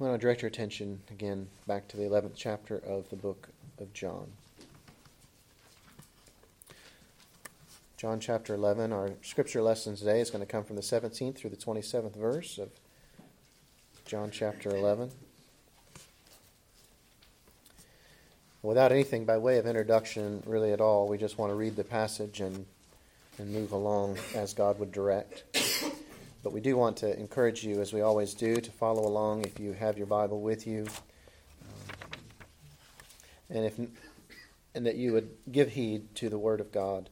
I want to direct your attention again back to the 11th chapter of the book of John. John chapter 11, our scripture lesson today is going to come from the 17th through the 27th verse of John chapter 11. Without anything by way of introduction really at all, we just want to read the passage and move along as God would direct. But we do want to encourage you, as we always do, to follow along if you have your Bible with you, and that you would give heed to the Word of God.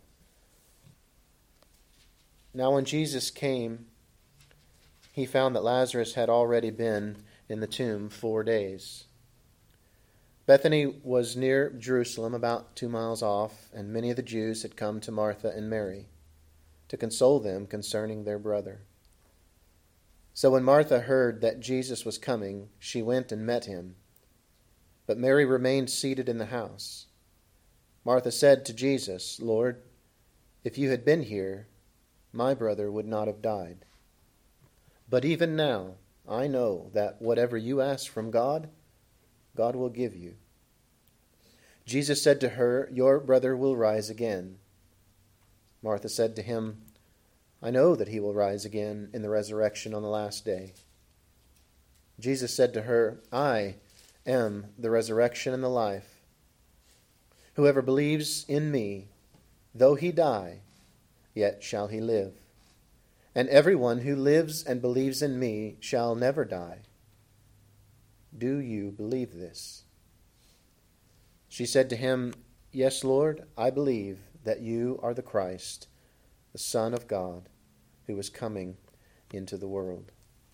Now when Jesus came, he found that Lazarus had already been in the tomb 4 days. Bethany was near Jerusalem, about 2 miles off, and many of the Jews had come to Martha and Mary to console them concerning their brother. So when Martha heard that Jesus was coming, she went and met him. But Mary remained seated in the house. Martha said to Jesus, "Lord, if you had been here, my brother would not have died. But even now I know that whatever you ask from God, God will give you." Jesus said to her, "Your brother will rise again." Martha said to him, "I know that he will rise again in the resurrection on the last day." Jesus said to her, "I am the resurrection and the life. Whoever believes in me, though he die, yet shall he live. And everyone who lives and believes in me shall never die. Do you believe this?" She said to him, "Yes, Lord, I believe that you are the Christ, the Son of God, who is coming into the world."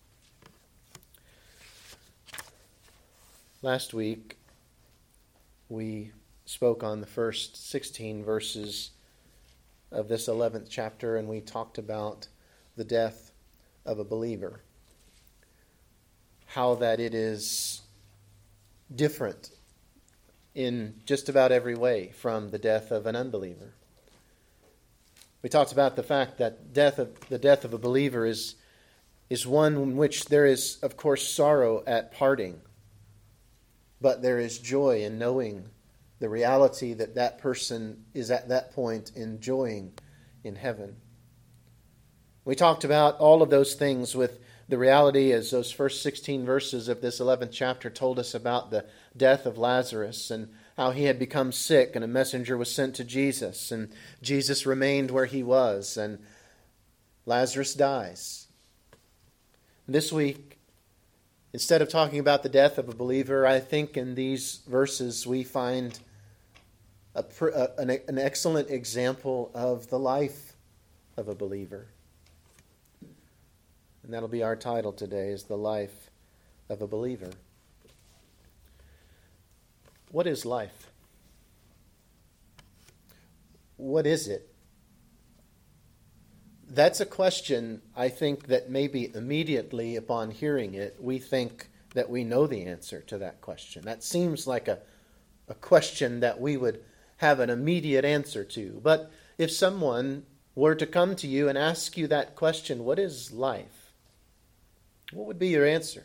Last week, we spoke on the first 16 verses of this 11th chapter, and we talked about the death of a believer. How that it is different in just about every way from the death of an unbeliever. We talked about the fact that the death of a believer is one in which there is, of course, sorrow at parting, but there is joy in knowing the reality that that person is at that point enjoying in heaven. We talked about all of those things with the reality as those first 16 verses of this 11th chapter told us about the death of Lazarus and how he had become sick and a messenger was sent to Jesus and Jesus remained where he was and Lazarus dies. This week, instead of talking about the death of a believer, I think in these verses we find an excellent example of the life of a believer. And that'll be our title today, is The Life of a Believer. What is life? What is it? That's a question, I think, that maybe immediately upon hearing it, we think that we know the answer to that question. That seems like a question that we would have an immediate answer to. But if someone were to come to you and ask you that question, what is life? What would be your answer?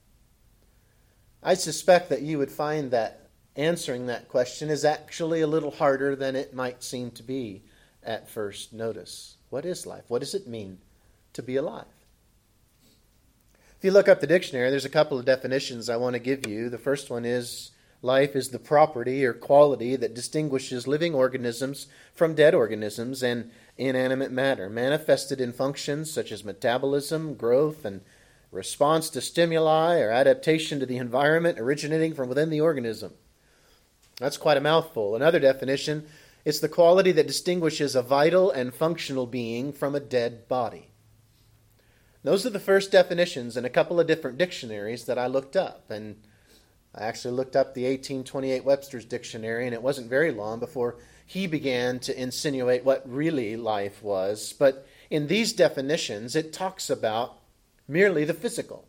I suspect that you would find that answering that question is actually a little harder than it might seem to be at first notice. What is life? What does it mean to be alive? If you look up the dictionary, there's a couple of definitions I want to give you. The first one is life is the property or quality that distinguishes living organisms from dead organisms and inanimate matter, manifested in functions such as metabolism, growth, and response to stimuli or adaptation to the environment originating from within the organism. That's quite a mouthful. Another definition, it's the quality that distinguishes a vital and functional being from a dead body. Those are the first definitions in a couple of different dictionaries that I looked up. And I actually looked up the 1828 Webster's Dictionary, and it wasn't very long before he began to insinuate what really life was. But in these definitions, it talks about merely the physical.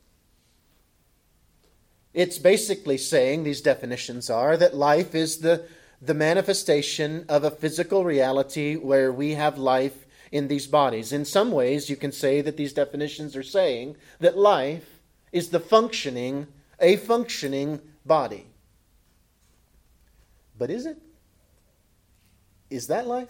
It's basically saying, these definitions are, that life is the manifestation of a physical reality where we have life in these bodies. In some ways, you can say that these definitions are saying that life is the functioning a functioning body. But is it? Is that life?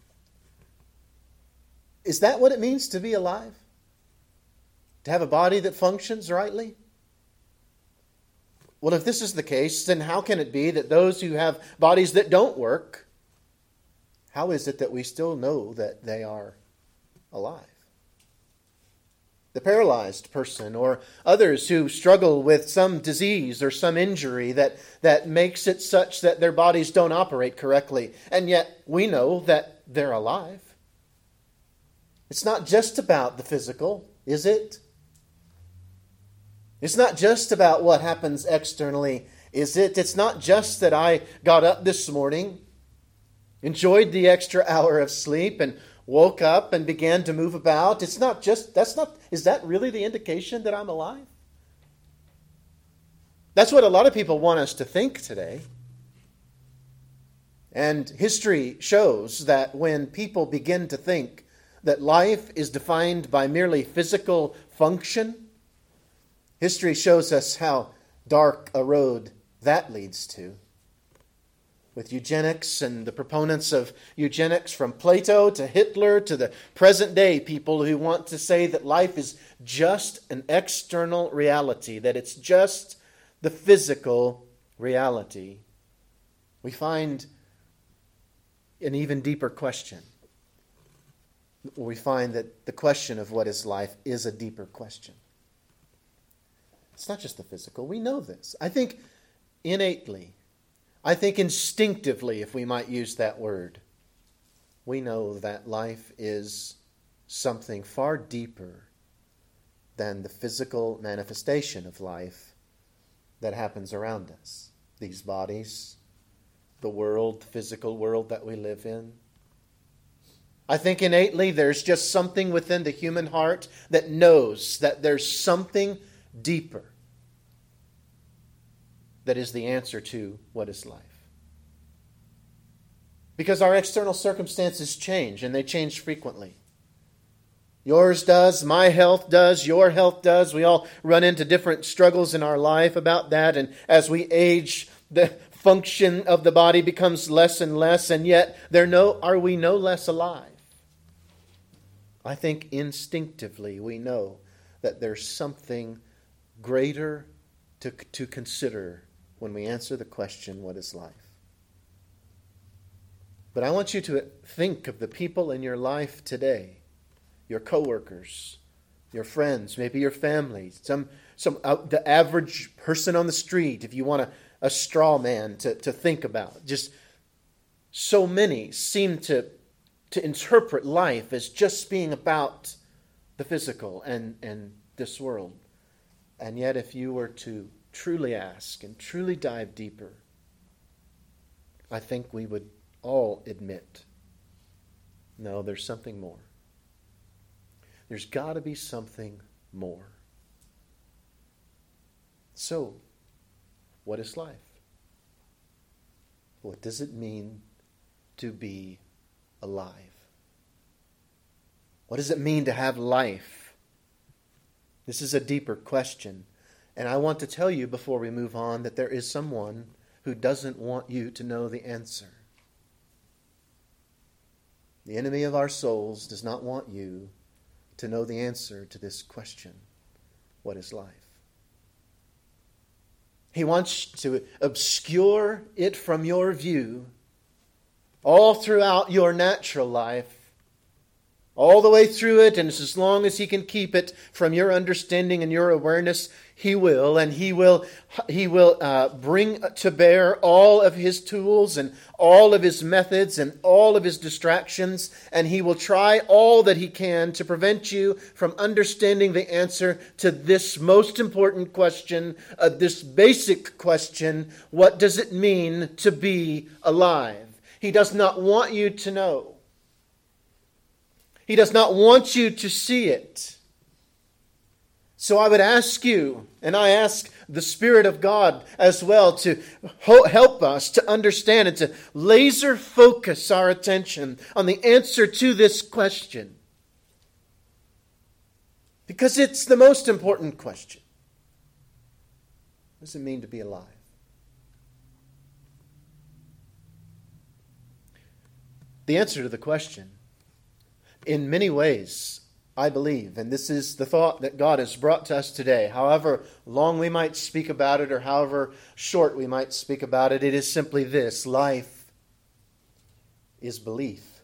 Is that what it means to be alive? To have a body that functions rightly? Well, if this is the case, then how can it be that those who have bodies that don't work, how is it that we still know that they are alive? The paralyzed person or others who struggle with some disease or some injury that makes it such that their bodies don't operate correctly, and yet we know that they're alive. It's not just about the physical, is it? It's not just about what happens externally, is it? It's not just that I got up this morning, enjoyed the extra hour of sleep, and woke up and began to move about. It's not just, is that really the indication that I'm alive? That's what a lot of people want us to think today. And history shows that when people begin to think that life is defined by merely physical function, history shows us how dark a road that leads to. With eugenics and the proponents of eugenics from Plato to Hitler to the present day people who want to say that life is just an external reality, that it's just the physical reality, we find an even deeper question. We find that the question of what is life is a deeper question. It's not just the physical. We know this. I think innately, I think instinctively, if we might use that word, we know that life is something far deeper than the physical manifestation of life that happens around us. These bodies, the world, the physical world that we live in. I think innately there's just something within the human heart that knows that there's something deeper that is the answer to what is life. Because our external circumstances change, and they change frequently. Yours does, my health does, your health does. We all run into different struggles in our life about that, and as we age, the function of the body becomes less and less, and yet are we no less alive? I think instinctively we know that there's something greater to consider when we answer the question, what is life? But I want you to think of the people in your life today, your coworkers, your friends, maybe your family, the average person on the street, if you want a straw man to think about. Just so many seem to interpret life as just being about the physical and this world. And yet if you were to truly ask and truly dive deeper, I think we would all admit, no, there's something more. There's got to be something more. So, what is life? What does it mean to be alive? What does it mean to have life? This is a deeper question. And I want to tell you before we move on that there is someone who doesn't want you to know the answer. The enemy of our souls does not want you to know the answer to this question. What is life? He wants to obscure it from your view all throughout your natural life, all the way through it, and as long as he can keep it from your understanding and your awareness, he will. And he will bring to bear all of his tools and all of his methods and all of his distractions, and he will try all that he can to prevent you from understanding the answer to this most important question, this basic question: what does it mean to be alive? He does not want you to know. He does not want you to see it. So I would ask you, and I ask the Spirit of God as well, to help us to understand and to laser focus our attention on the answer to this question. Because it's the most important question. What does it mean to be alive? The answer to the question, in many ways, I believe, and this is the thought that God has brought to us today, however long we might speak about it or however short we might speak about it, it is simply this: life is belief.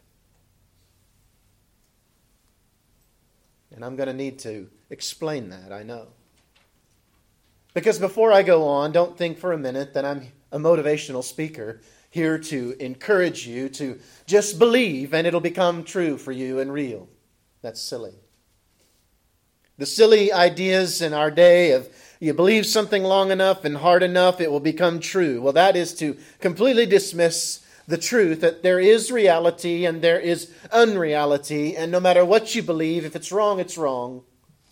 And I'm going to need to explain that, I know. Because before I go on, don't think for a minute that I'm a motivational speaker here to encourage you to just believe and it'll become true for you and real. That's silly. The silly ideas in our day of you believe something long enough and hard enough, it will become true. Well, that is to completely dismiss the truth that there is reality and there is unreality, and no matter what you believe, if it's wrong, it's wrong.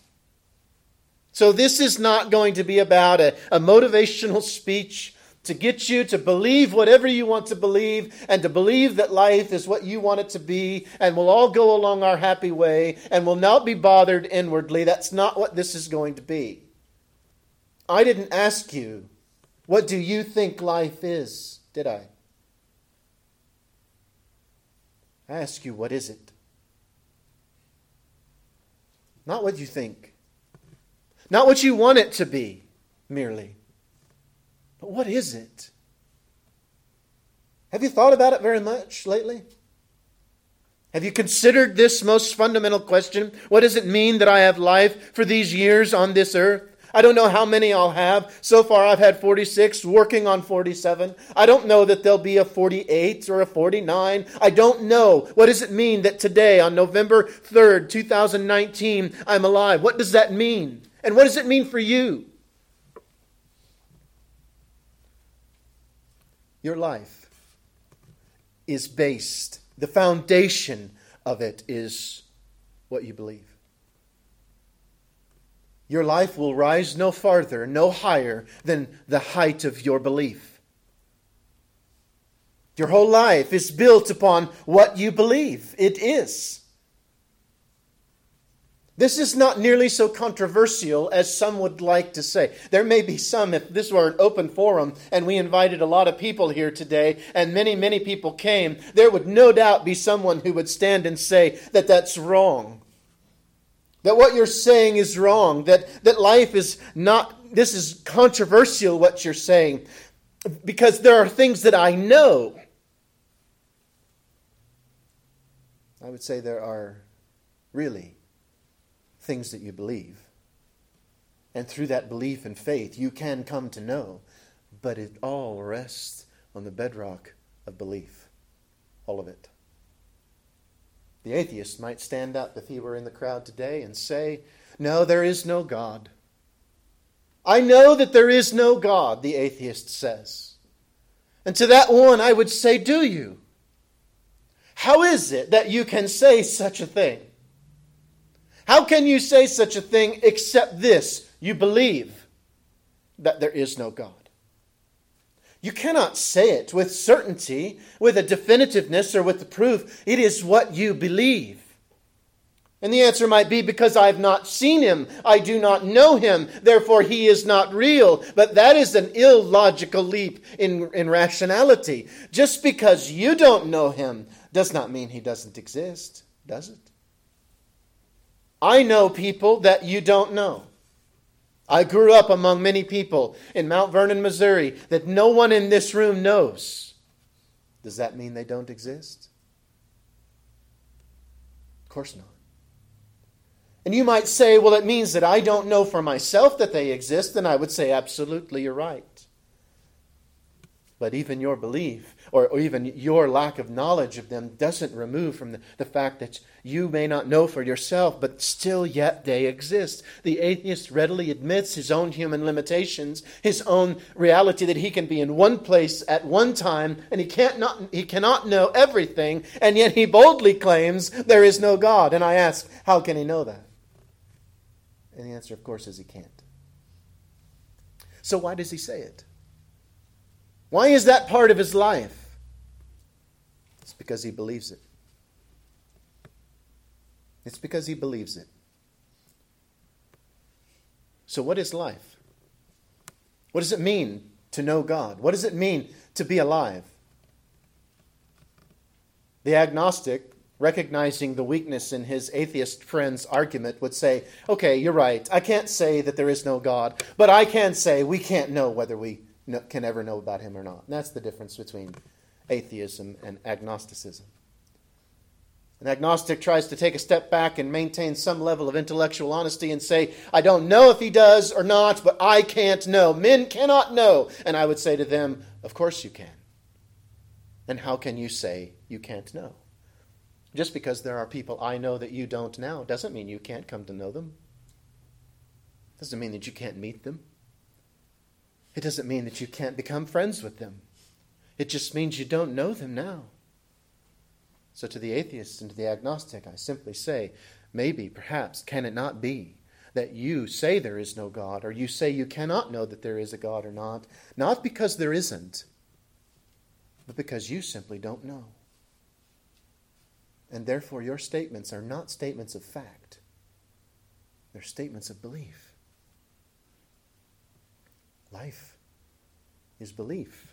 So this is not going to be about a motivational speech to get you to believe whatever you want to believe and to believe that life is what you want it to be and we'll all go along our happy way and will not be bothered inwardly. That's not what this is going to be. I didn't ask you, what do you think life is, did I? I ask you, what is it? Not what you think. Not what you want it to be, merely. But what is it? Have you thought about it very much lately? Have you considered this most fundamental question? What does it mean that I have life for these years on this earth? I don't know how many I'll have. So far I've had 46, working on 47. I don't know that there'll be a 48 or a 49. I don't know. What does it mean that today, on November 3rd, 2019, I'm alive? What does that mean? And what does it mean for you? Your life is based, the foundation of it is what you believe. Your life will rise no farther, no higher than the height of your belief. Your whole life is built upon what you believe. It is. This is not nearly so controversial as some would like to say. There may be some, if this were an open forum and we invited a lot of people here today and many, many people came, there would no doubt be someone who would stand and say that that's wrong. That what you're saying is wrong. That life is not, this is controversial what you're saying. Because there are things that I know. I would say there are really things that you believe. And through that belief and faith, you can come to know. But it all rests on the bedrock of belief. All of it. The atheist might stand up if he were in the crowd today and say, no, there is no God. I know that there is no God, the atheist says. And to that one I would say, do you? How is it that you can say such a thing? How can you say such a thing except this? You believe that there is no God. You cannot say it with certainty, with a definitiveness, or with the proof. It is what you believe. And the answer might be, because I have not seen him, I do not know him, therefore he is not real. But that is an illogical leap in rationality. Just because you don't know him does not mean he doesn't exist, does it? I know people that you don't know. I grew up among many people in Mount Vernon, Missouri, that no one in this room knows. Does that mean they don't exist? Of course not. And you might say, well, it means that I don't know for myself that they exist. Then I would say, absolutely, you're right. But even your belief, or even your lack of knowledge of them, doesn't remove from the fact that you may not know for yourself, but still yet they exist. The atheist readily admits his own human limitations, his own reality that he can be in one place at one time, and he cannot know everything, and yet he boldly claims there is no God. And I ask, how can he know that? And the answer, of course, is he can't. So why does he say it? Why is that part of his life? It's because he believes it. It's because he believes it. So what is life? What does it mean to know God? What does it mean to be alive? The agnostic, recognizing the weakness in his atheist friend's argument, would say, okay, you're right. I can't say that there is no God, but I can say we can't know whether we can ever know about him or not. And that's the difference between atheism and agnosticism. An agnostic tries to take a step back and maintain some level of intellectual honesty and say, I don't know if he does or not, but I can't know. Men cannot know. And I would say to them, of course you can. And how can you say you can't know? Just because there are people I know that you don't now doesn't mean you can't come to know them. Doesn't mean that you can't meet them. It doesn't mean that you can't become friends with them. It just means you don't know them now. So to the atheist and to the agnostic, I simply say, maybe, perhaps, can it not be that you say there is no God, or you say you cannot know that there is a God or not because there isn't, but because you simply don't know. And therefore your statements are not statements of fact. They're statements of belief. Life is belief.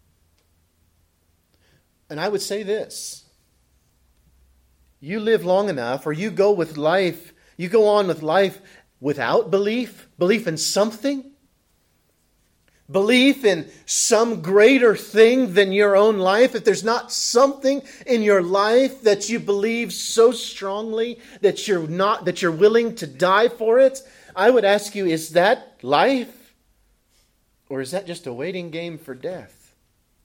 And I would say this. You live long enough, or you go on with life without belief in something, belief in some greater thing than your own life. If there's not something in your life that you believe so strongly that you're willing to die for it, I would ask you, is that life? Or is that just a waiting game for death?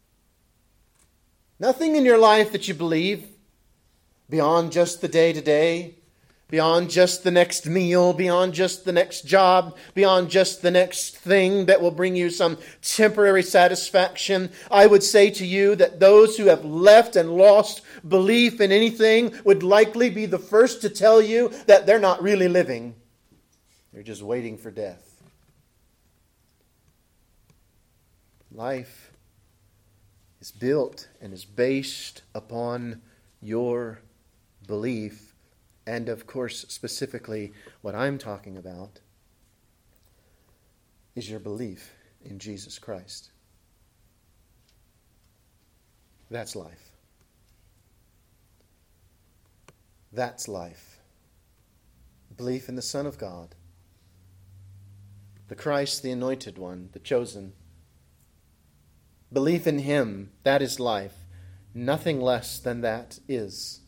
Nothing in your life that you believe beyond just the day-to-day, beyond just the next meal, beyond just the next job, beyond just the next thing that will bring you some temporary satisfaction. I would say to you that those who have left and lost belief in anything would likely be the first to tell you that they're not really living. They're just waiting for death. Life is built and is based upon your belief. And of course, specifically, what I'm talking about is your belief in Jesus Christ. That's life. That's life. Belief in the Son of God, the Christ, the Anointed One, the Chosen. Belief in Him, that is life. Nothing less than that is.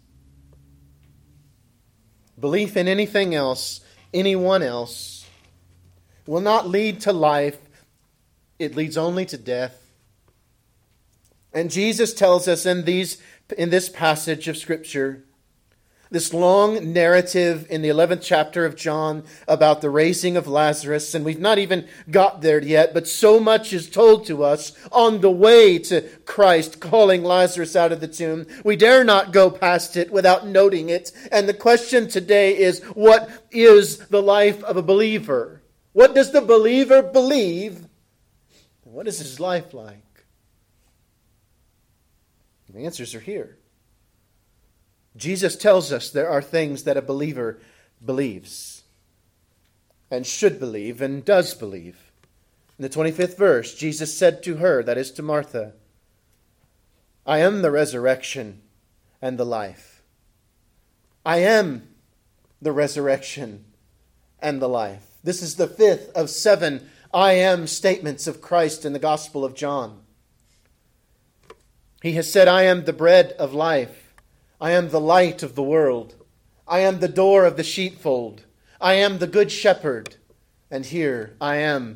Belief in anything else, anyone else, will not lead to life. It leads only to death. And Jesus tells us in this passage of Scripture, this long narrative in the 11th chapter of John about the raising of Lazarus, and we've not even got there yet, but so much is told to us on the way to Christ calling Lazarus out of the tomb. We dare not go past it without noting it. And the question today is, what is the life of a believer? What does the believer believe? And what is his life like? The answers are here. Jesus tells us there are things that a believer believes and should believe and does believe. In the 25th verse, Jesus said to her, that is to Martha, I am the resurrection and the life. I am the resurrection and the life. This is the 5th of 7 I am statements of Christ in the Gospel of John. He has said, I am the bread of life. I am the light of the world. I am the door of the sheepfold. I am the good shepherd. And here I am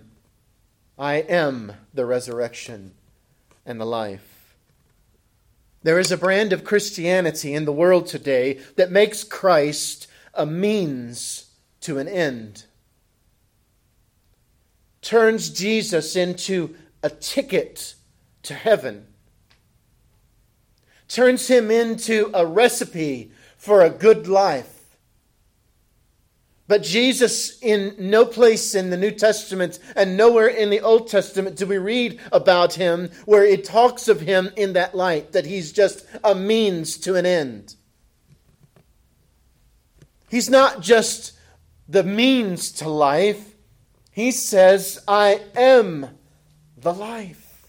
the resurrection and the life. There is a brand of Christianity in the world today that makes Christ a means to an end. Turns Jesus into a ticket to heaven. Turns him into a recipe for a good life. But Jesus, in no place in the New Testament and nowhere in the Old Testament do we read about him where it talks of him in that light, that he's just a means to an end. He's not just the means to life. He says, I am the life.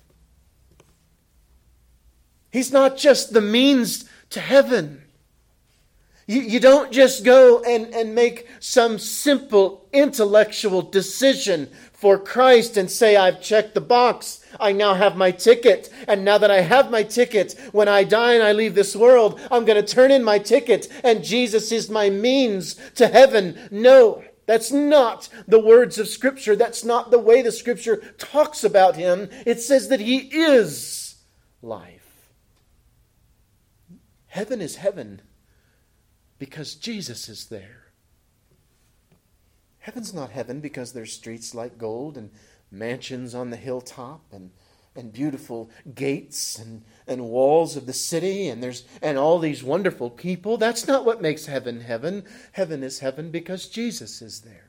He's not just the means to heaven. You don't just go and make some simple intellectual decision for Christ and say, I've checked the box. I now have my ticket. And now that I have my ticket, when I die and I leave this world, I'm going to turn in my ticket and Jesus is my means to heaven. No, that's not the words of Scripture. That's not the way the Scripture talks about Him. It says that He is life. Heaven is heaven because Jesus is there. Heaven's not heaven because there's streets like gold and mansions on the hilltop and beautiful gates and walls of the city and all these wonderful people. That's not what makes heaven heaven. Heaven is heaven because Jesus is there.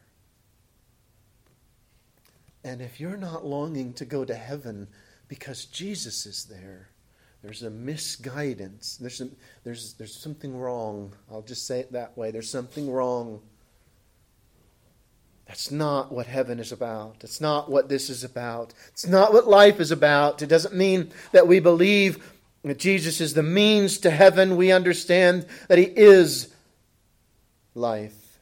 And if you're not longing to go to heaven because Jesus is there, there's a misguidance. There's something wrong. I'll just say it that way. There's something wrong. That's not what heaven is about. It's not what this is about. It's not what life is about. It doesn't mean that we believe that Jesus is the means to heaven. We understand that He is life.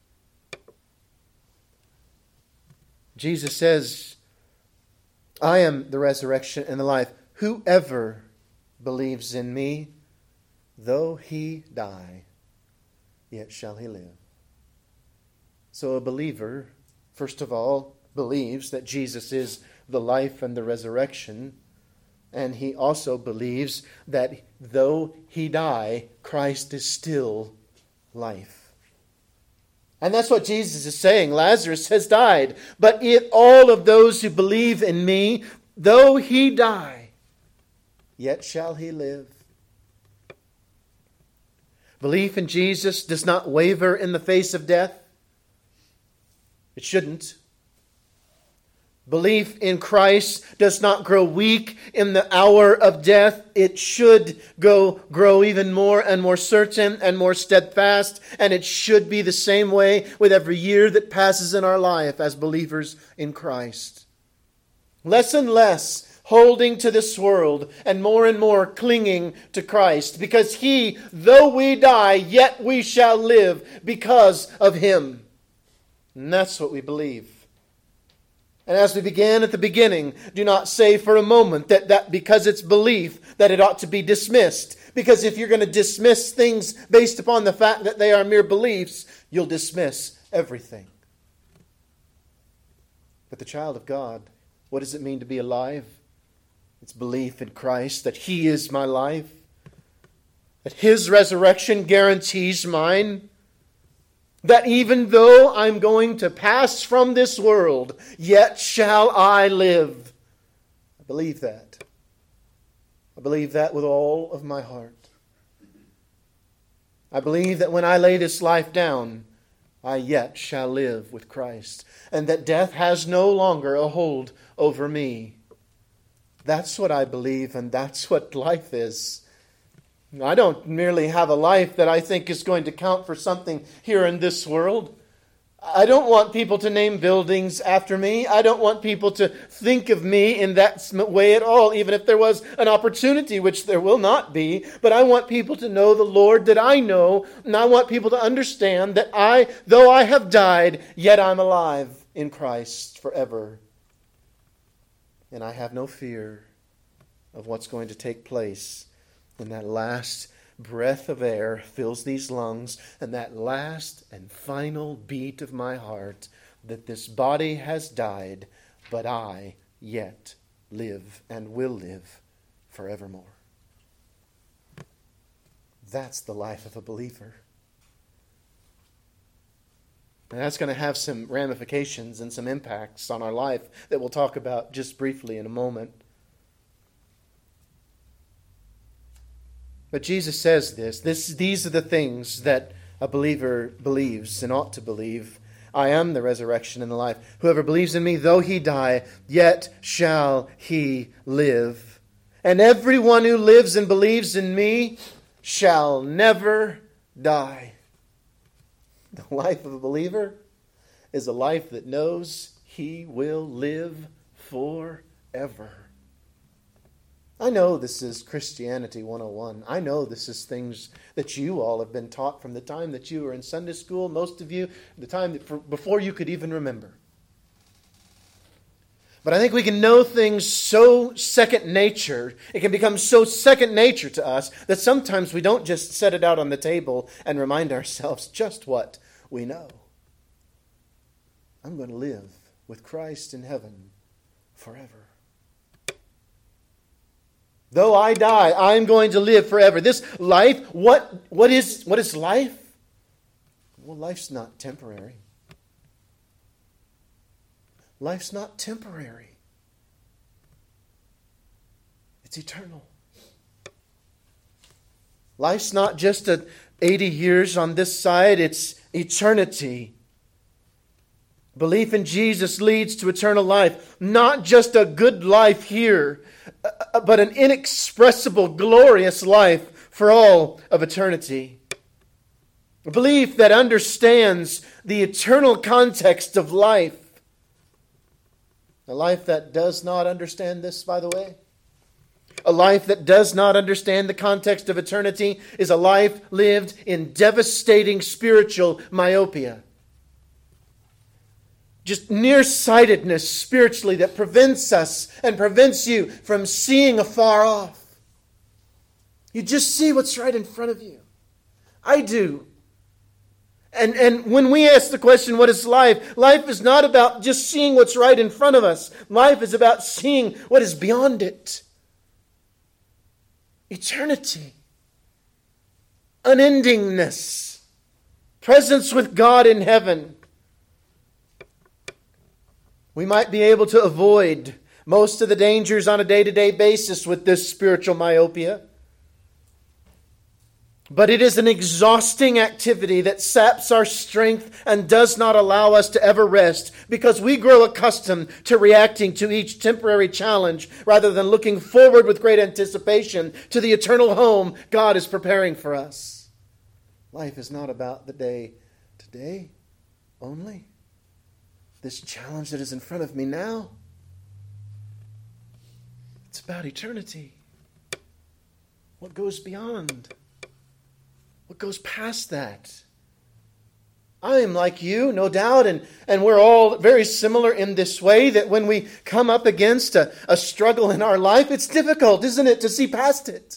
Jesus says, I am the resurrection and the life. Whoever believes in me, though he die, yet shall he live. So a believer, first of all, believes that Jesus is the life and the resurrection. And he also believes that though he die, Christ is still life. And that's what Jesus is saying. Lazarus has died. But all of those who believe in me, though he die, yet shall he live. Belief in Jesus does not waver in the face of death. It shouldn't. Belief in Christ does not grow weak in the hour of death. It should grow even more and more certain and more steadfast. And it should be the same way with every year that passes in our life as believers in Christ. Less and less holding to this world and more clinging to Christ. Because He, though we die, yet we shall live because of Him. And that's what we believe. And as we began at the beginning, do not say for a moment that because it's belief that it ought to be dismissed. Because if you're going to dismiss things based upon the fact that they are mere beliefs, you'll dismiss everything. But the child of God, what does it mean to be alive? It's belief in Christ, that He is my life, that His resurrection guarantees mine. That even though I'm going to pass from this world, yet shall I live. I believe that. I believe that with all of my heart. I believe that when I lay this life down, I yet shall live with Christ. And that death has no longer a hold over me. That's what I believe, and that's what life is. I don't merely have a life that I think is going to count for something here in this world. I don't want people to name buildings after me. I don't want people to think of me in that way at all, even if there was an opportunity, which there will not be. But I want people to know the Lord that I know, and I want people to understand that though I have died, yet I'm alive in Christ forever. And I have no fear of what's going to take place when that last breath of air fills these lungs, and that last and final beat of my heart, that this body has died, but I yet live and will live forevermore. That's the life of a believer. And that's going to have some ramifications and some impacts on our life that we'll talk about just briefly in a moment. But Jesus says these are the things that a believer believes and ought to believe. I am the resurrection and the life. Whoever believes in me, though he die, yet shall he live. And everyone who lives and believes in me shall never die. The life of a believer is a life that knows he will live forever. forever. I know this is Christianity 101. I know this is things that you all have been taught from the time that you were in Sunday school, most of you, the time before you could even remember. But I think we can know things so second nature, it can become so second nature to us, that sometimes we don't just set it out on the table and remind ourselves just what we know. I'm going to live with Christ in heaven forever. Though I die, I'm going to live forever. This life, what is life? Well, life's not temporary. Life's not temporary. It's eternal. Life's not just 80 years on this side, it's eternity. Belief in Jesus leads to eternal life. Not just a good life here, but an inexpressible, glorious life for all of eternity. A belief that understands the eternal context of life. A life that does not understand this, by the way, a life that does not understand the context of eternity is a life lived in devastating spiritual myopia. Just nearsightedness spiritually that prevents us and prevents you from seeing afar off. You just see what's right in front of you. I do. And when we ask the question, what is life? Life is not about just seeing what's right in front of us. Life is about seeing what is beyond it. Eternity. Unendingness. Presence with God in heaven. We might be able to avoid most of the dangers on a day-to-day basis with this spiritual myopia. But it is an exhausting activity that saps our strength and does not allow us to ever rest, because we grow accustomed to reacting to each temporary challenge rather than looking forward with great anticipation to the eternal home God is preparing for us. Life is not about the day today only. This challenge that is in front of me now, it's about eternity. What goes beyond? What goes past that? I am like you, no doubt, and we're all very similar in this way, that when we come up against a struggle in our life, it's difficult, isn't it, to see past it?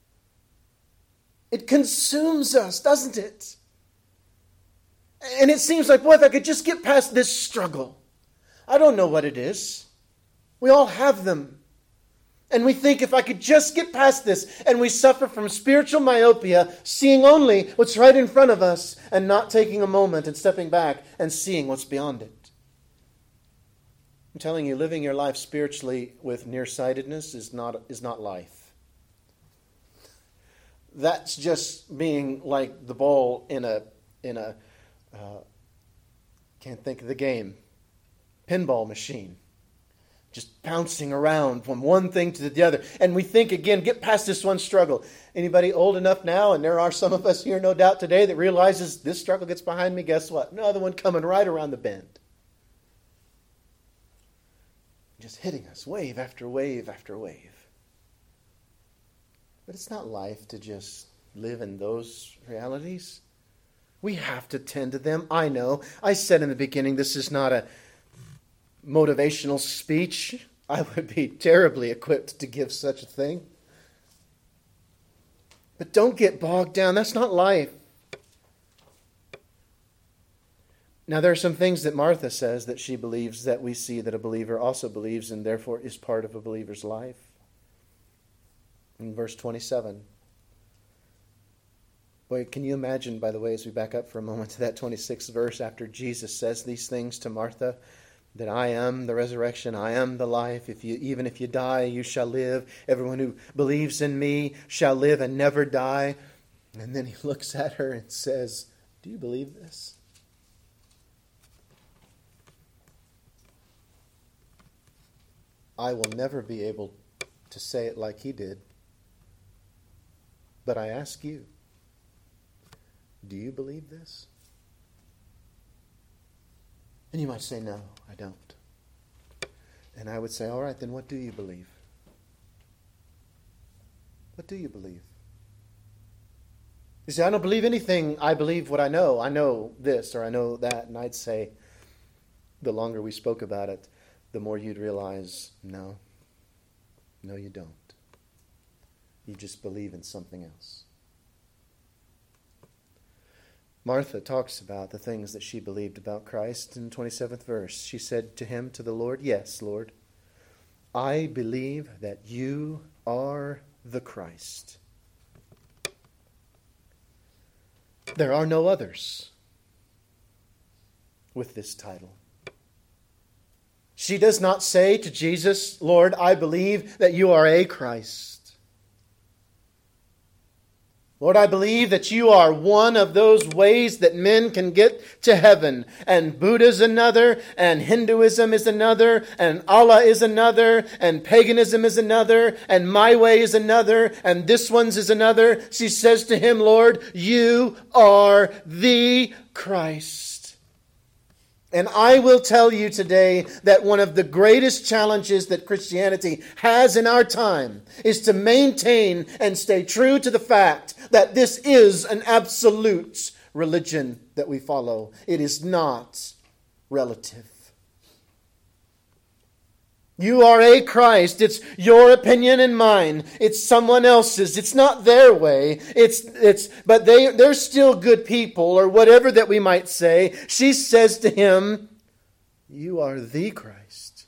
It consumes us, doesn't it? And it seems like, boy, if I could just get past this struggle. I don't know what it is. We all have them. And we think, if I could just get past this, and we suffer from spiritual myopia, seeing only what's right in front of us and not taking a moment and stepping back and seeing what's beyond it. I'm telling you, living your life spiritually with nearsightedness is not life. That's just being like the ball in a can't think of the game, pinball machine. Just bouncing around from one thing to the other. And we think, again, get past this one struggle. Anybody old enough now, and there are some of us here, no doubt, today, that realizes this struggle gets behind me, guess what? Another one coming right around the bend. Just hitting us, wave after wave after wave. But it's not life to just live in those realities. We have to tend to them. I know. I said in the beginning, this is not a motivational speech. I would be terribly equipped to give such a thing. But don't get bogged down. That's not life. Now, there are some things that Martha says that she believes that we see that a believer also believes, and therefore is part of a believer's life. In verse 27. Boy, can you imagine, by the way, as we back up for a moment to that 26th verse, after Jesus says these things to Martha, that I am the resurrection, I am the life. Even if you die, you shall live. Everyone who believes in me shall live and never die. And then he looks at her and says, do you believe this? I will never be able to say it like he did. But I ask you, do you believe this? And you might say, no, I don't. And I would say, all right, then what do you believe? What do you believe? You say, I don't believe anything. I believe what I know. I know this or I know that. And I'd say, the longer we spoke about it, the more you'd realize, no, you don't. You just believe in something else. Martha talks about the things that she believed about Christ in the 27th verse. She said to him, to the Lord, yes, Lord, I believe that you are the Christ. There are no others with this title. She does not say to Jesus, Lord, I believe that you are a Christ. Lord, I believe that you are one of those ways that men can get to heaven. And Buddha's another, and Hinduism is another, and Allah is another, and paganism is another, and my way is another, and this one's is another. She says to him, Lord, you are the Christ. And I will tell you today that one of the greatest challenges that Christianity has in our time is to maintain and stay true to the fact that this is an absolute religion that we follow. It is not relative. You are a Christ. It's your opinion and mine. It's someone else's. It's not their way. But they're still good people, or whatever that we might say. She says to him, you are the Christ.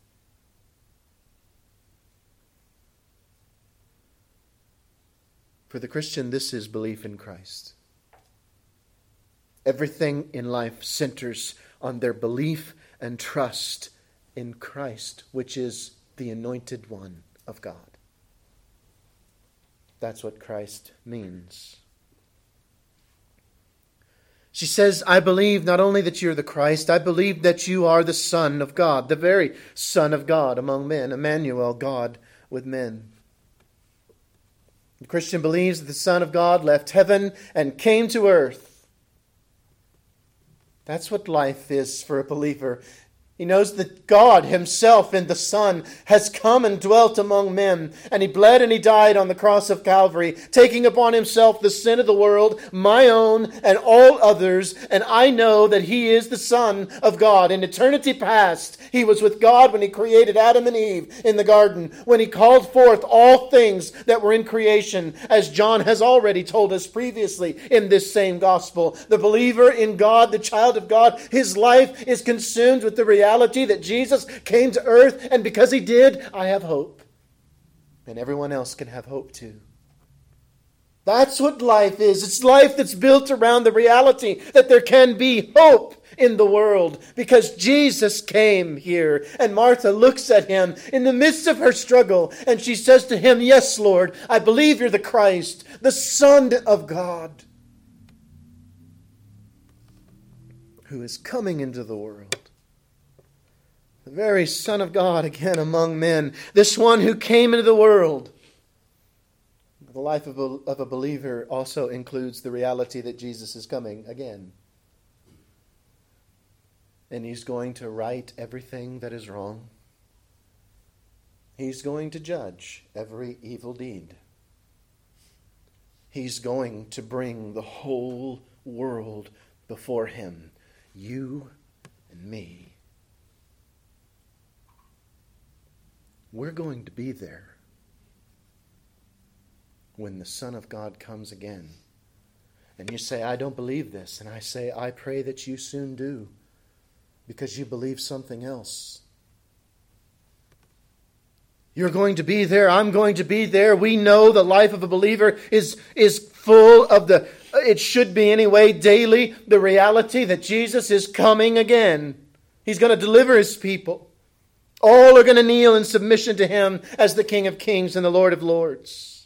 For the Christian, this is belief in Christ. Everything in life centers on their belief and trust in Christ, which is the anointed one of God. That's what Christ means. She says, I believe not only that you're the Christ, I believe that you are the Son of God, the very Son of God among men, Emmanuel, God with men. The Christian believes that the Son of God left heaven and came to earth. That's what life is for a believer. He knows that God himself in the Son has come and dwelt among men. And he bled and he died on the cross of Calvary, taking upon himself the sin of the world, my own and all others. And I know that he is the Son of God. In eternity past, he was with God when he created Adam and Eve in the garden, when he called forth all things that were in creation, as John has already told us previously in this same gospel. The believer in God, the child of God, his life is consumed with the reality that Jesus came to earth, and because he did, I have hope. And everyone else can have hope too. That's what life is. It's life that's built around the reality that there can be hope in the world because Jesus came here. And Martha looks at him in the midst of her struggle, and she says to him, yes, Lord, I believe you're the Christ, the Son of God, who is coming into the world. The very Son of God again among men. This one who came into the world. The life of a believer also includes the reality that Jesus is coming again. And he's going to right everything that is wrong. He's going to judge every evil deed. He's going to bring the whole world before him. You and me. We're going to be there when the Son of God comes again. And you say, I don't believe this. And I say, I pray that you soon do, because you believe something else. You're going to be there. I'm going to be there. We know the life of a believer is full of it should be anyway, daily, the reality that Jesus is coming again. He's going to deliver his people. All are going to kneel in submission to him as the King of Kings and the Lord of Lords.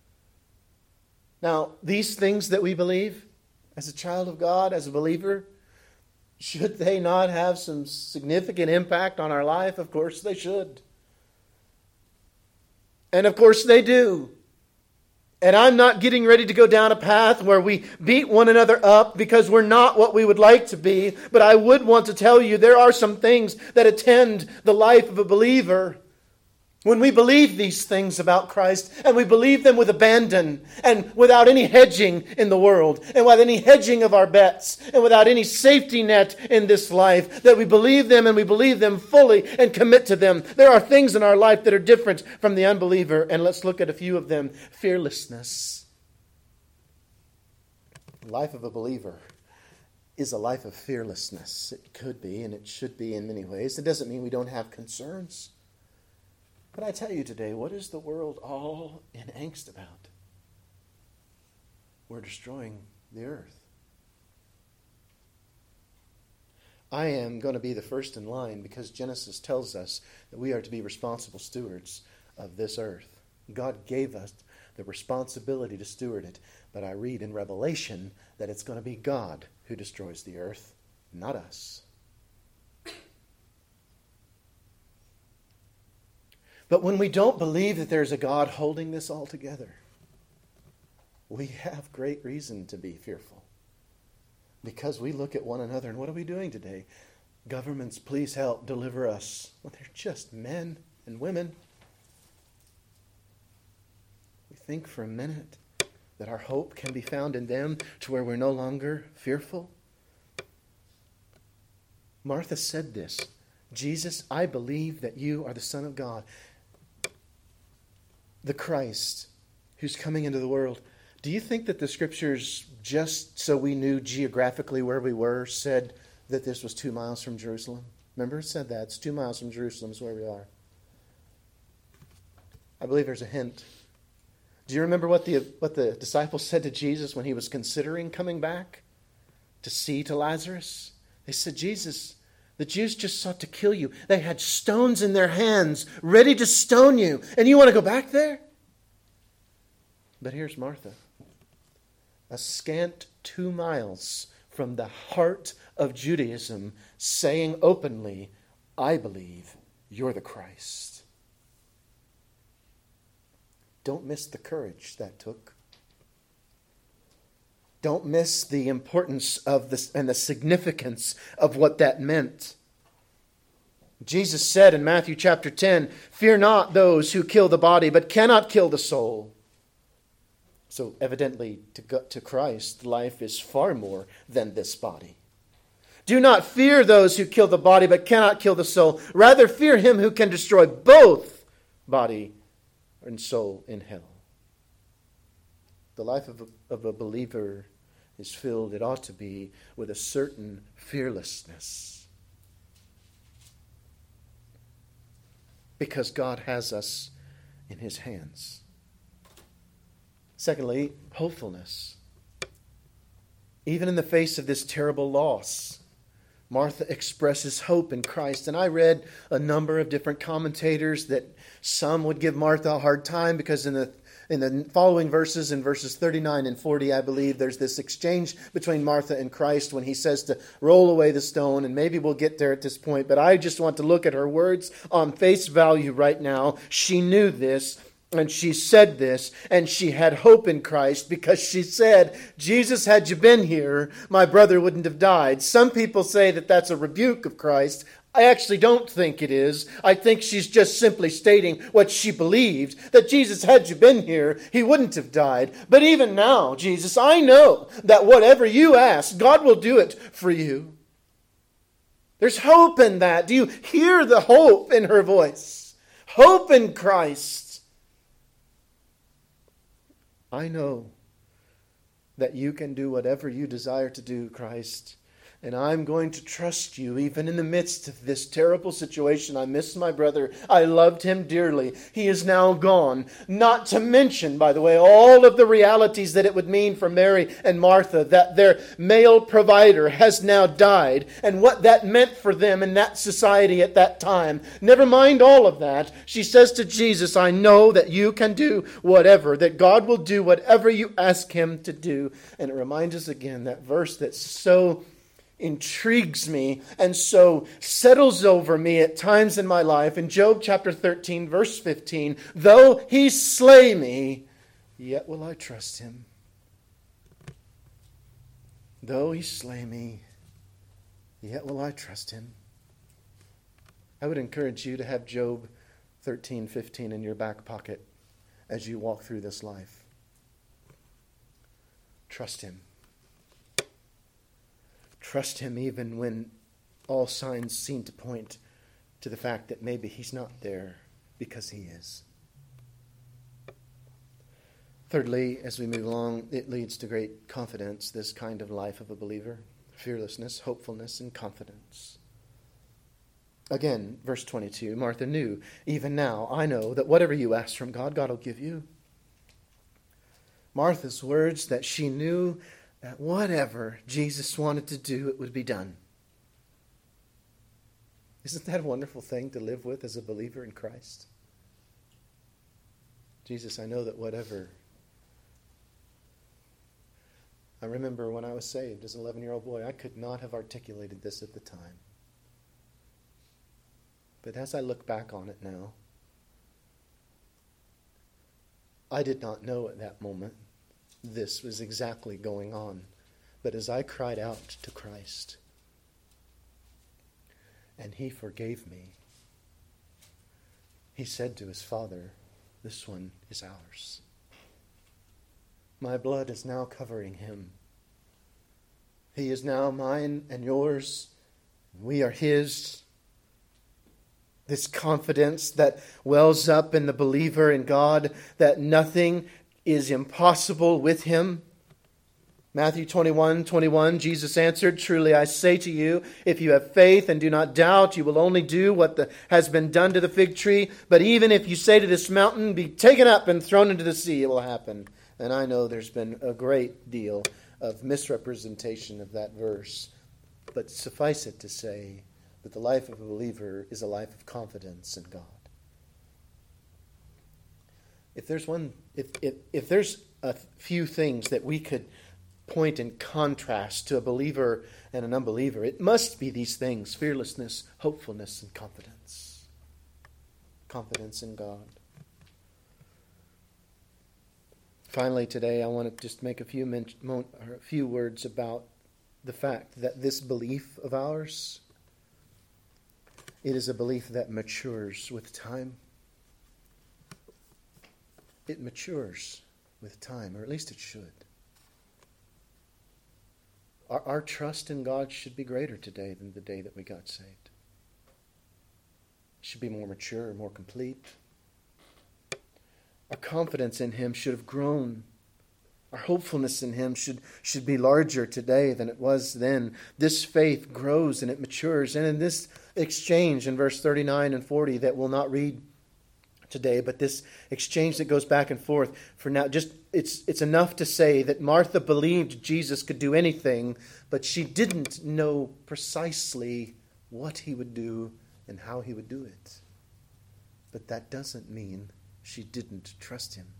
Now, these things that we believe as a child of God, as a believer, should they not have some significant impact on our life? Of course they should. And of course they do. And I'm not getting ready to go down a path where we beat one another up because we're not what we would like to be. But I would want to tell you there are some things that attend the life of a believer. When we believe these things about Christ, and we believe them with abandon, and without any hedging in the world, and without any hedging of our bets, and without any safety net in this life, that we believe them and we believe them fully and commit to them. There are things in our life that are different from the unbeliever, and let's look at a few of them. Fearlessness. The life of a believer is a life of fearlessness. It could be, and it should be in many ways. It doesn't mean we don't have concerns. But I tell you today, what is the world all in angst about? We're destroying the earth. I am going to be the first in line because Genesis tells us that we are to be responsible stewards of this earth. God gave us the responsibility to steward it. But I read in Revelation that it's going to be God who destroys the earth, not us. But when we don't believe that there's a God holding this all together, we have great reason to be fearful. Because we look at one another and what are we doing today? Governments, please help, deliver us. Well, they're just men and women. We think for a minute that our hope can be found in them to where we're no longer fearful. Martha said this, Jesus, I believe that you are the Son of God, the Christ who's coming into the world. Do you think that the Scriptures, just so we knew geographically where we were, said that this was 2 miles from Jerusalem? Remember it said that. It's 2 miles from Jerusalem is where we are. I believe there's a hint. Do you remember what the disciples said to Jesus when he was considering coming back to see to Lazarus? They said, Jesus, the Jews just sought to kill you. They had stones in their hands, ready to stone you. And you want to go back there? But here's Martha. A scant 2 miles from the heart of Judaism, saying openly, I believe you're the Christ. Don't miss the courage that took. Don't miss the importance of this and the significance of what that meant. Jesus said in Matthew chapter 10, fear not those who kill the body, but cannot kill the soul. So evidently to Christ, life is far more than this body. Do not fear those who kill the body, but cannot kill the soul. Rather fear him who can destroy both body and soul in hell. The life of a believer is filled, it ought to be, with a certain fearlessness. Because God has us in his hands. Secondly, hopefulness. Even in the face of this terrible loss, Martha expresses hope in Christ. And I read a number of different commentators that some would give Martha a hard time because in the following verses, in verses 39 and 40, I believe there's this exchange between Martha and Christ when he says to roll away the stone, and maybe we'll get there at this point, but I just want to look at her words on face value right now. She knew this, and she said this, and she had hope in Christ because she said, Jesus, had you been here, my brother wouldn't have died. Some people say that that's a rebuke of Christ. I actually don't think it is. I think she's just simply stating what she believed, that Jesus, had you been here, he wouldn't have died. But even now, Jesus, I know that whatever you ask, God will do it for you. There's hope in that. Do you hear the hope in her voice? Hope in Christ. I know that you can do whatever you desire to do, Christ. And I'm going to trust you even in the midst of this terrible situation. I miss my brother. I loved him dearly. He is now gone. Not to mention, by the way, all of the realities that it would mean for Mary and Martha, that their male provider has now died, and what that meant for them in that society at that time. Never mind all of that. She says to Jesus, I know that you can do whatever, that God will do whatever you ask him to do. And it reminds us again, that verse that's so intrigues me and so settles over me at times in my life. In Job chapter 13, verse 15, though he slay me, yet will I trust him. Though he slay me, yet will I trust him. I would encourage you to have Job 13:15 in your back pocket as you walk through this life. Trust him. Trust him even when all signs seem to point to the fact that maybe he's not there, because he is. Thirdly, as we move along, it leads to great confidence, this kind of life of a believer. Fearlessness, hopefulness, and confidence. Again, verse 22, Martha knew, even now I know that whatever you ask from God, God will give you. Martha's words that she knew that whatever Jesus wanted to do, it would be done. Isn't that a wonderful thing to live with as a believer in Christ? Jesus, I know that whatever. I remember when I was saved as an 11-year-old boy, I could not have articulated this at the time. But as I look back on it now, I did not know at that moment this was exactly going on. But as I cried out to Christ, and he forgave me, he said to his Father, this one is ours. My blood is now covering him. He is now mine and yours. We are his. This confidence that wells up in the believer in God, that nothing is impossible with him. Matthew 21:21, Jesus answered, truly I say to you, if you have faith and do not doubt, you will only do what has been done to the fig tree. But even if you say to this mountain, be taken up and thrown into the sea, it will happen. And I know there's been a great deal of misrepresentation of that verse. But suffice it to say that the life of a believer is a life of confidence in God. If there's a few things that we could point in contrast to a believer and an unbeliever, it must be these things: fearlessness, hopefulness, and confidence. Confidence in God. Finally, today I want to just make a few words about the fact that this belief of ours, it is a belief that matures with time. It matures with time, or at least it should. Our trust in God should be greater today than the day that we got saved. It should be more mature, more complete. Our confidence in him should have grown. Our hopefulness in him should be larger today than it was then. This faith grows and it matures. And in this exchange in verse 39 and 40 that we'll not read today, but this exchange that goes back and forth, for now, just it's enough to say that Martha believed Jesus could do anything, but she didn't know precisely what he would do and how he would do it. But that doesn't mean she didn't trust him.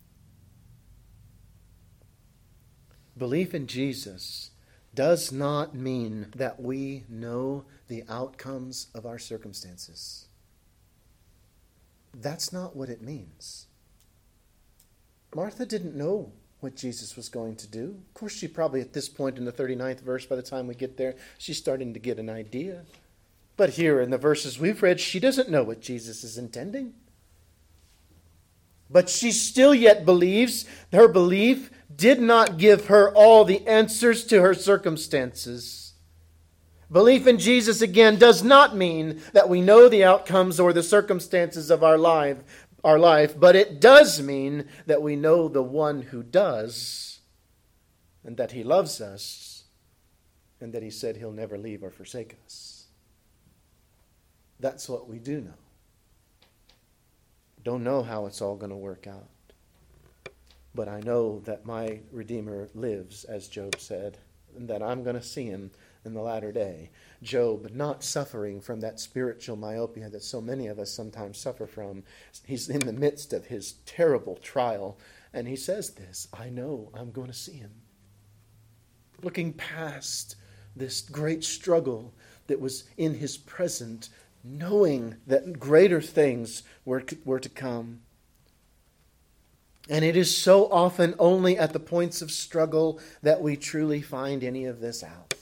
Belief in Jesus does not mean that we know the outcomes of our circumstances. That's not what it means. Martha didn't know what Jesus was going to do. Of course, she probably at this point in the 39th verse, by the time we get there, she's starting to get an idea. But here in the verses we've read, she doesn't know what Jesus is intending. But she still yet believes. Her belief did not give her all the answers to her circumstances. Belief in Jesus, again, does not mean that we know the outcomes or the circumstances of our life, but it does mean that we know the one who does, and that he loves us, and that he said he'll never leave or forsake us. That's what we do know. Don't know how it's all going to work out. But I know that my Redeemer lives, as Job said, and that I'm going to see him in the latter day. Job, not suffering from that spiritual myopia that so many of us sometimes suffer from. He's in the midst of his terrible trial, and he says this, I know I'm going to see him. Looking past this great struggle that was in his present, knowing that greater things were to come. And it is so often only at the points of struggle that we truly find any of this out.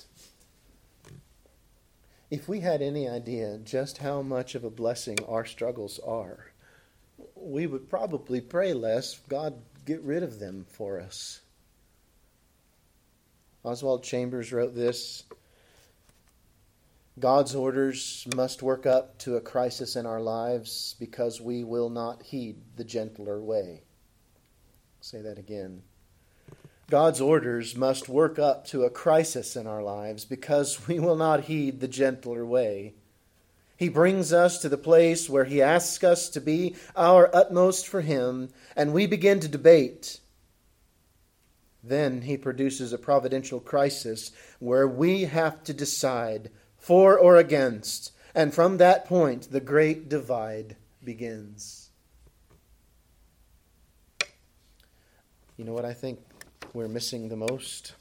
If we had any idea just how much of a blessing our struggles are, we would probably pray less. God, get rid of them for us. Oswald Chambers wrote this: God's orders must work up to a crisis in our lives because we will not heed the gentler way. I'll say that again. God's orders must work up to a crisis in our lives because we will not heed the gentler way. He brings us to the place where He asks us to be our utmost for Him, and we begin to debate. Then He produces a providential crisis where we have to decide for or against, and from that point the great divide begins. You know what I think we're missing the most?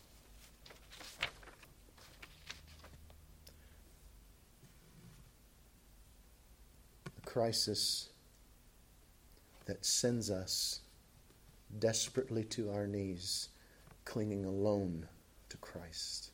The crisis that sends us desperately to our knees, clinging alone to Christ.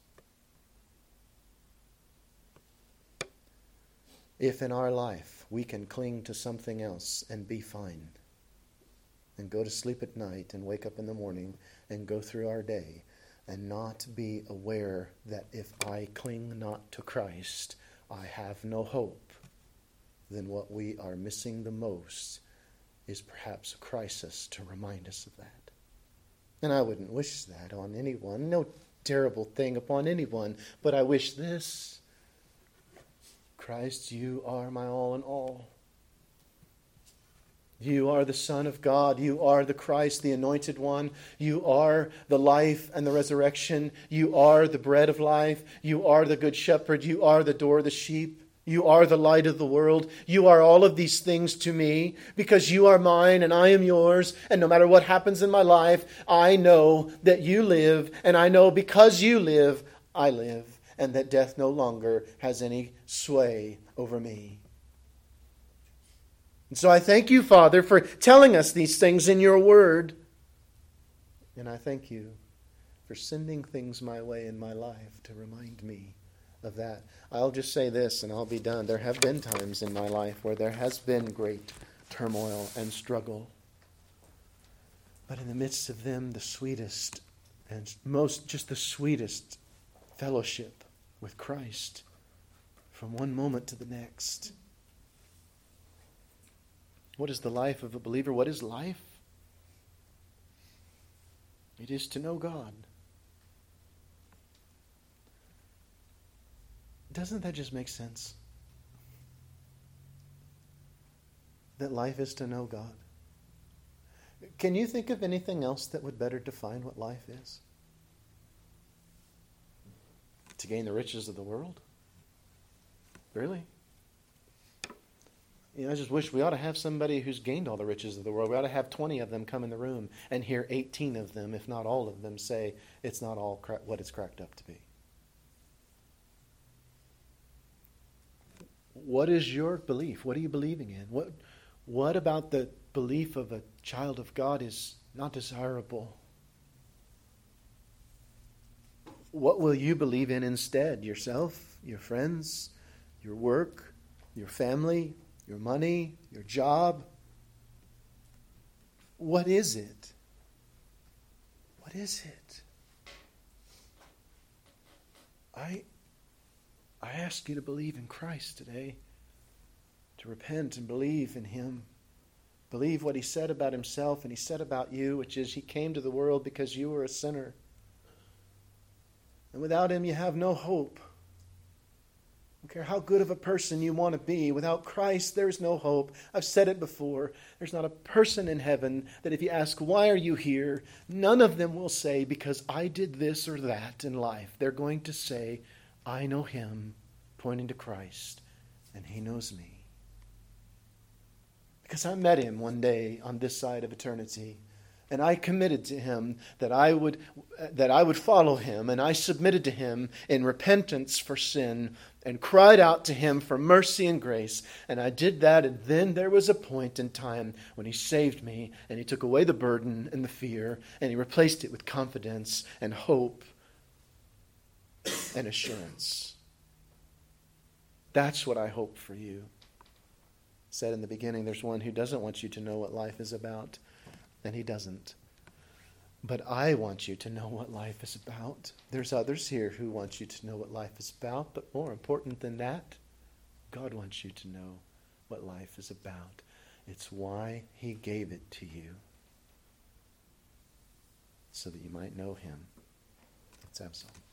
If in our life we can cling to something else and be fine, and go to sleep at night and wake up in the morning and go through our day and not be aware that if I cling not to Christ, I have no hope, then what we are missing the most is perhaps a crisis to remind us of that. And I wouldn't wish that on anyone, no terrible thing upon anyone, but I wish this: Christ, you are my all in all. You are the Son of God. You are the Christ, the Anointed One. You are the life and the resurrection. You are the bread of life. You are the Good Shepherd. You are the door of the sheep. You are the light of the world. You are all of these things to me because you are mine and I am yours. And no matter what happens in my life, I know that you live. And I know because you live, I live. And that death no longer has any sway over me. And so I thank you, Father, for telling us these things in your word. And I thank you for sending things my way in my life to remind me of that. I'll just say this and I'll be done. There have been times in my life where there has been great turmoil and struggle. But in the midst of them, the sweetest and the sweetest fellowship with Christ from one moment to the next. What is the life of a believer? What is life? It is to know God. Doesn't that just make sense? That life is to know God. Can you think of anything else that would better define what life is? To gain the riches of the world? Really? I just wish we ought to have somebody who's gained all the riches of the world. We ought to have 20 of them come in the room and hear 18 of them, if not all of them, say it's not all what it's cracked up to be. What is your belief? What are you believing in? What about the belief of a child of God is not desirable? What will you believe in instead? Yourself, your friends, your work, your family, your money, your job? What is it? What is it? I ask you to believe in Christ today, to repent and believe in Him. Believe what He said about Himself and He said about you, which is He came to the world because you were a sinner. And without Him you have no hope. I don't care how good of a person you want to be. Without Christ, there's no hope. I've said it before. There's not a person in heaven that if you ask, why are you here? None of them will say, because I did this or that in life. They're going to say, I know Him, pointing to Christ, and He knows me. Because I met Him one day on this side of eternity. And I committed to Him that I would follow Him, and I submitted to Him in repentance for sin. and cried out to him for mercy and grace. And I did that, and then there was a point in time when he saved me, and he took away the burden and the fear, and he replaced it with confidence and hope and assurance. That's what I hope for you. I said in the beginning, there's one who doesn't want you to know what life is about, and he doesn't. But I want you to know what life is about. There's others here who want you to know what life is about, but more important than that, God wants you to know what life is about. It's why he gave it to you, so that you might know him. Let's have some.